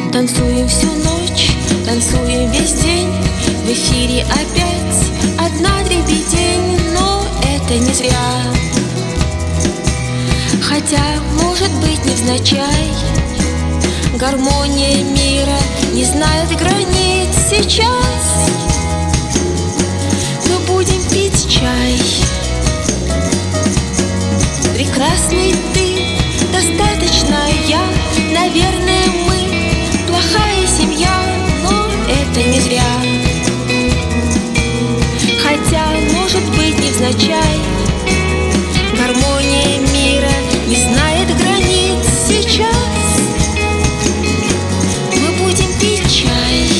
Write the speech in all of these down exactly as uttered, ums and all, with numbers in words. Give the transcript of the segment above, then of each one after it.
Танцуем всю ночь, танцуем весь день. В эфире опять одна дребедень, но это не зря. Хотя, может быть, невзначай, гармония мира не знает границ. Сейчас мы будем пить чай. Прекрасный ты, достаточно я. Наверное, мы плохая семья, но это не зря. Хотя, может быть, невзначай, гармония мира не знает границ. Сейчас мы будем пить чай.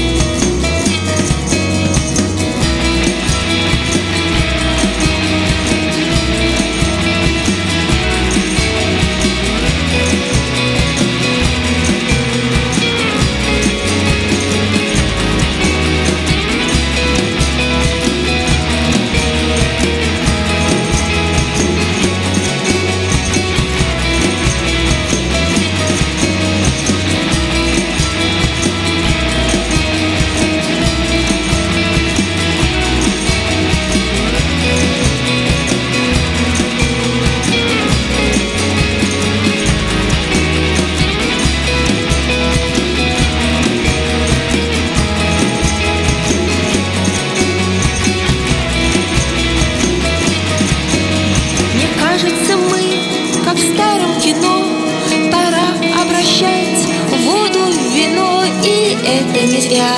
Кажется, мы, как в старом кино, пора обращать воду в вино, и это не зря.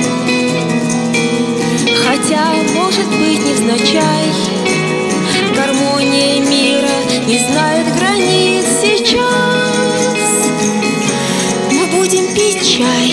Хотя, может быть, невзначай, гармония мира не знает границ. Сейчас мы будем пить чай.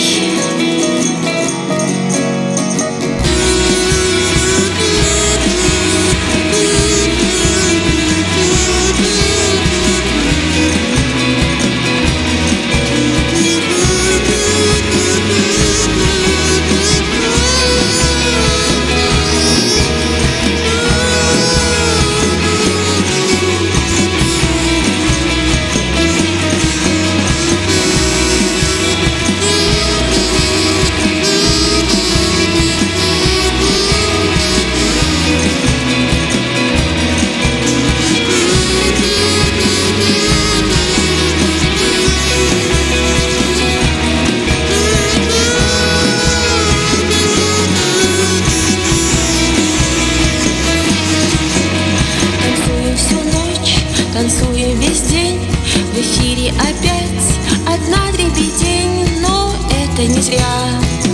Танцуем весь день, в эфире опять одна дребедень, но это не зря.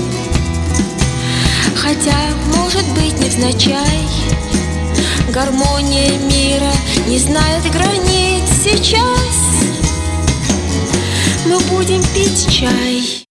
Хотя, может быть, невзначай, гармония мира не знает границ. Сейчас мы будем пить чай.